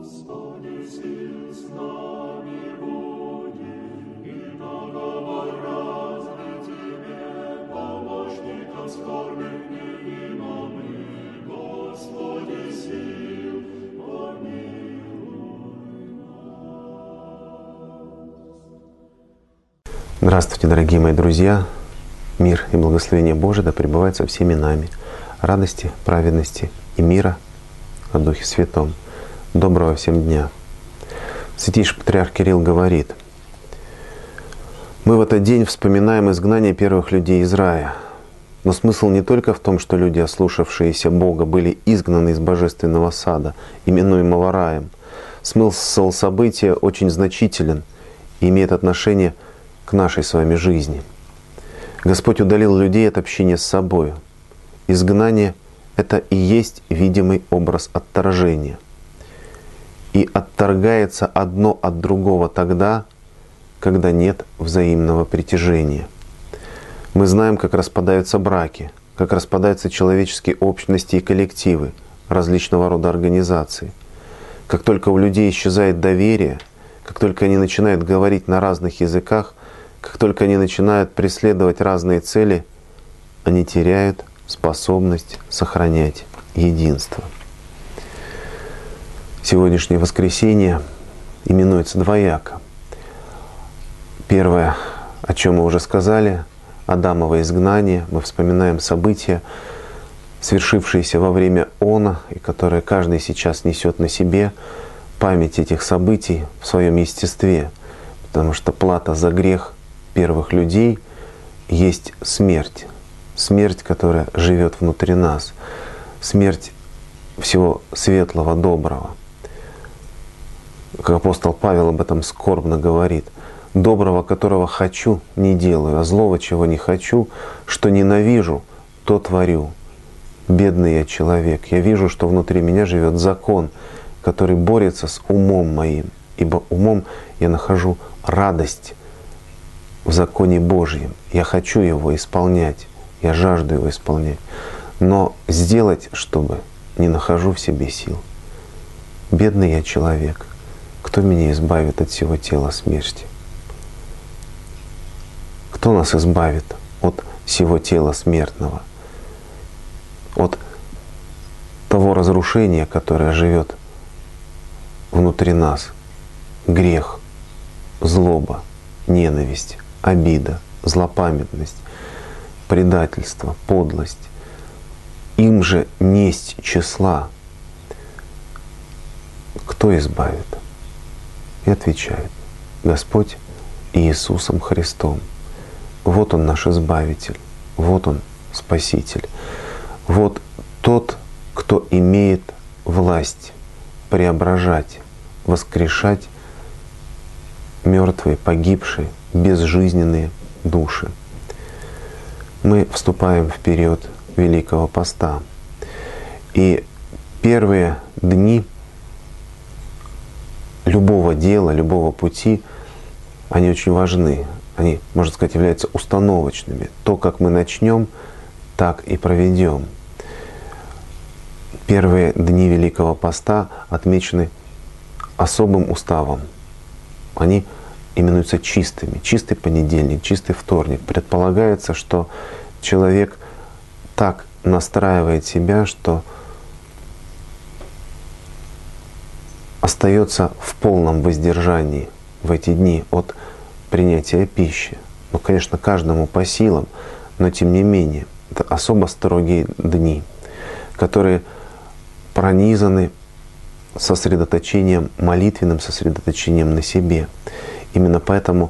Здравствуйте, дорогие мои друзья! Мир и благословение Божие да пребывает со всеми нами. Радости, праведности и мира о Духе Святом. Доброго всем дня! Святейший Патриарх Кирилл говорит: мы в этот день вспоминаем изгнание первых людей из рая. Но смысл не только в том, что люди, ослушавшиеся Бога, были изгнаны из божественного сада, именуемого раем. Смысл события очень значителен и имеет отношение к нашей с вами жизни. Господь удалил людей от общения с собой. Изгнание — это и есть видимый образ отторжения. И отторгается одно от другого тогда, когда нет взаимного притяжения. Мы знаем, как распадаются браки, как распадаются человеческие общности и коллективы, различного рода организации. Как только у людей исчезает доверие, как только они начинают говорить на разных языках, как только они начинают преследовать разные цели, они теряют способность сохранять единство. Сегодняшнее воскресенье именуется двояко. Первое, о чем мы уже сказали, Адамово изгнание. Мы вспоминаем события, свершившиеся во время Она, и которые каждый сейчас несет на себе память этих событий в своем естестве, потому что плата за грех первых людей есть смерть. Смерть, которая живет внутри нас. Смерть всего светлого, доброго. Как апостол Павел об этом скорбно говорит: доброго, которого хочу, не делаю, а злого, чего не хочу, что ненавижу, то творю. Бедный я человек. Я вижу, что внутри меня живет закон, который борется с умом моим. Ибо умом я нахожу радость в законе Божьем. Я хочу его исполнять. Я жажду его исполнять. Но сделать, чтобы, не нахожу в себе сил. Бедный я человек. Кто меня избавит от всего тела смерти? Кто нас избавит от всего тела смертного? От того разрушения, которое живет внутри нас. Грех, злоба, ненависть, обида, злопамятность, предательство, подлость. Им же несть числа. Кто избавит? И отвечает: Господь Иисусом Христом. Вот Он наш Избавитель, вот Он Спаситель. Вот тот, кто имеет власть преображать, воскрешать мертвые, погибшие, безжизненные души. Мы вступаем в период Великого Поста. И первые дни любого дела, любого пути, они очень важны. Они, можно сказать, являются установочными. То, как мы начнем, так и проведем. Первые дни Великого Поста отмечены особым уставом. Они именуются чистыми. Чистый понедельник, чистый вторник. Предполагается, что человек так настраивает себя, что остается в полном воздержании в эти дни от принятия пищи. Ну, конечно, каждому по силам, но тем не менее, это особо строгие дни, которые пронизаны сосредоточением, молитвенным сосредоточением на себе. Именно поэтому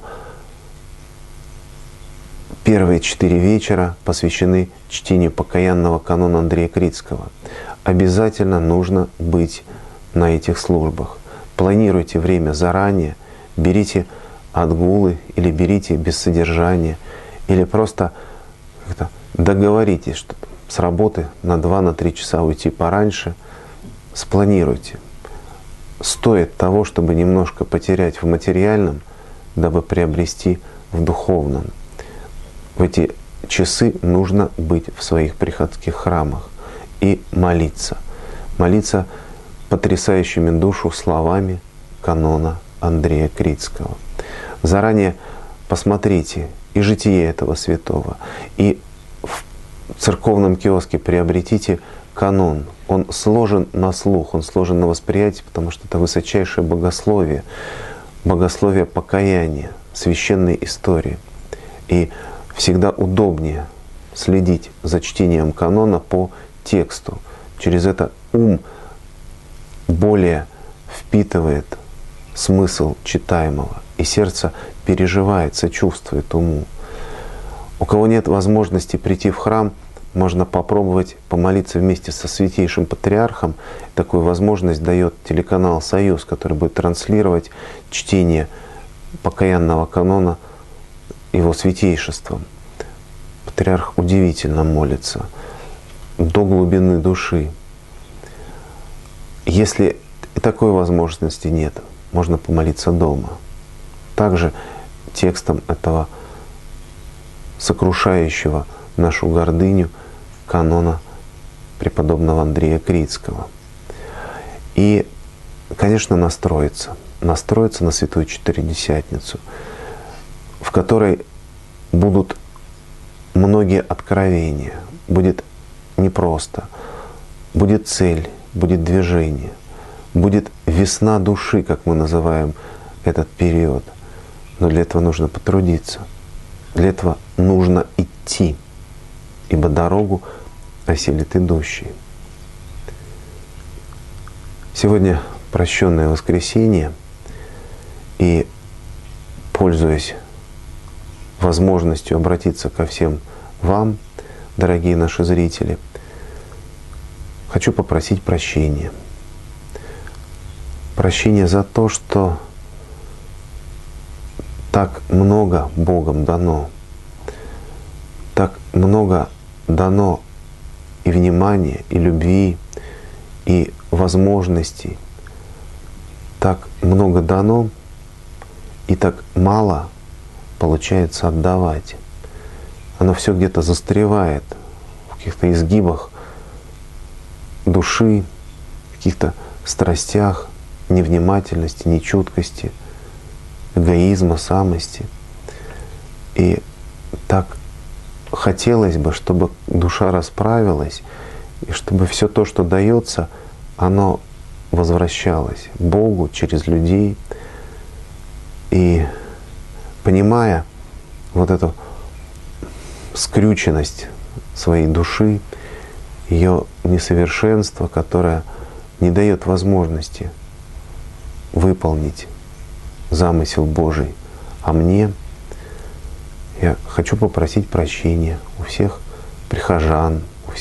первые 4 вечера посвящены чтению покаянного канона Андрея Критского. Обязательно нужно быть на этих службах. Планируйте время заранее, берите отгулы или берите без содержания, или просто договоритесь, что с работы на 2-3 часа уйти пораньше. Спланируйте. Стоит того, чтобы немножко потерять в материальном, дабы приобрести в духовном. В эти часы нужно быть в своих приходских храмах и молиться. Молиться потрясающими душу словами канона Андрея Крицкого. Заранее посмотрите и житие этого святого, и в церковном киоске приобретите канон. Он сложен на слух, он сложен на восприятие, потому что это высочайшее богословие, богословие покаяния, священной истории. И всегда удобнее следить за чтением канона по тексту. Через это ум более впитывает смысл читаемого, и сердце переживает, сочувствует уму. У кого нет возможности прийти в храм, можно попробовать помолиться вместе со Святейшим Патриархом. Такую возможность дает телеканал «Союз», который будет транслировать чтение покаянного канона его святейшеством. Патриарх удивительно молится, до глубины души. Если такой возможности нет, можно помолиться дома. Также текстом этого сокрушающего нашу гордыню канона преподобного Андрея Крицкого. И, конечно, настроиться на Святую Четыредесятницу, в которой будут многие откровения, будет непросто, будет цель, будет движение, будет весна души, как мы называем этот период. Но для этого нужно потрудиться, для этого нужно идти, ибо дорогу осилит идущий. Сегодня прощенное воскресенье, и, пользуясь возможностью обратиться ко всем вам, дорогие наши зрители, хочу попросить прощения. Прощения за то, что так много Богом дано, так много дано и внимания, и любви, и возможностей, так много дано, и так мало получается отдавать. Оно все где-то застревает в каких-то изгибах души, в каких-то страстях, невнимательности, нечуткости, эгоизма, самости. И так хотелось бы, чтобы душа расправилась, и чтобы все то, что дается, оно возвращалось Богу через людей. И понимая вот эту скрюченность своей души, ее несовершенство, которое не дает возможности выполнить замысел Божий. А мне я хочу попросить прощения у всех прихожан,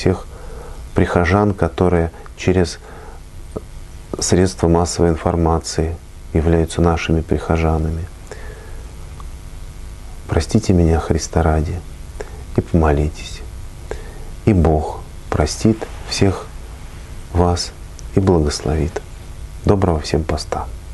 которые через средства массовой информации являются нашими прихожанами. Простите меня, Христа ради, и помолитесь. И Бог простит всех вас и благословит. Доброго всем поста!